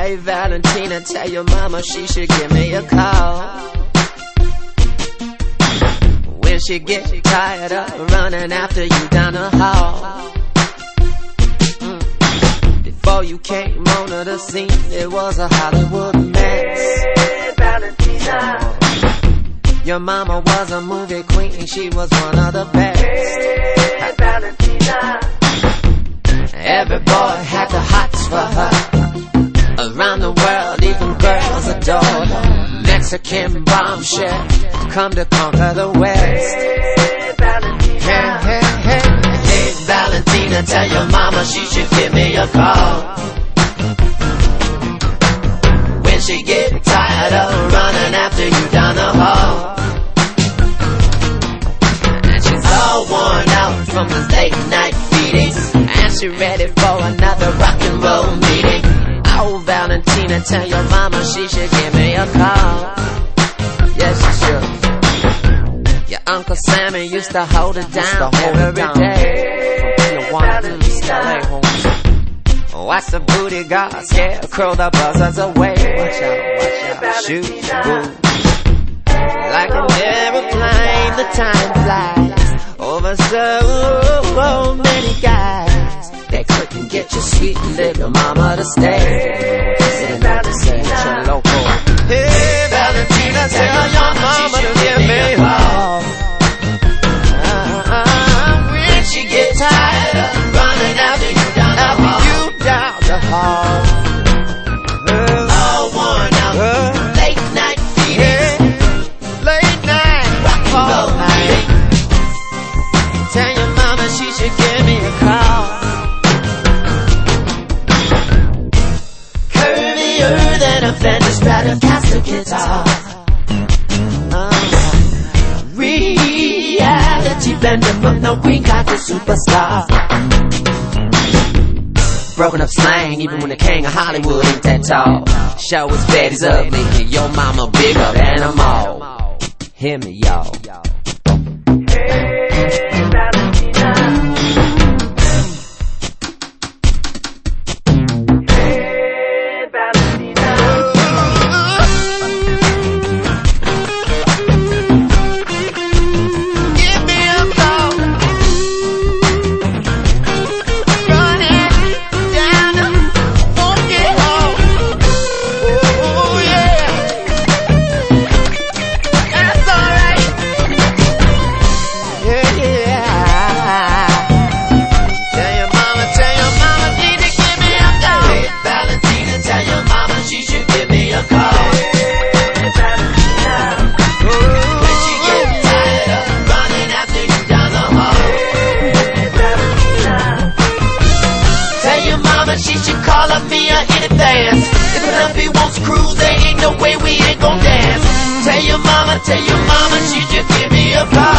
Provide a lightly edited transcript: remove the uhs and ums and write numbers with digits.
Hey Valentina, tell your mama she should give me a call. When she get tired of running after you down the hall. Before you came onto the scene, it was a Hollywood mess. Hey Valentina, your mama was a movie queen, she was one of the best. hey Valentina, every boy had the hots for her. Around the world, even girls adored her. Mexican bombshell, come to conquer the West. hey Valentina, Hey Valentina, tell your mama she should give me a call. When she get tired of running after you down the hall. And she's all worn out from the late night beatings, and she ready for another rock and roll meeting. Oh Valentina, tell your mama she should give me a call. Yes she should. Your Uncle Sammy used to hold it down every day. Watch the booty guard scarecrow the buzzards away. Watch out, shoot, boom. Like an aeroplane, the time flies over so many guys. They couldn't get your sweet little mama to stay. hey Valentina, Hey Valentina, tell your mama to give me a call. When she get tired of running after you down the hall. All worn out, late night feedings, late night rock and roll night. Tell your mama she should give me a call. Curvier than a Fender Stratocaster guitar. Reality blender from the Queen got the superstar. Broken up slang, even when the king of Hollywood ain't that tall. Show as bad as ugly, your mama bigger than them all. Hear me, y'all. hey Valentina, hey Valentina, Give me a call. Running down the funky hall. Oh yeah, that's alright. Yeah. Tell your mama she need to give me a call. Hey Valentina, tell your mama she should give me a call. hey Valentina, When she get tired of running after you down the hall. hey Valentina, Tell your mama she should call up me in advance. If an hubby wants to cruise, there ain't no way we ain't gon' dance. Tell your mama she should give me a call.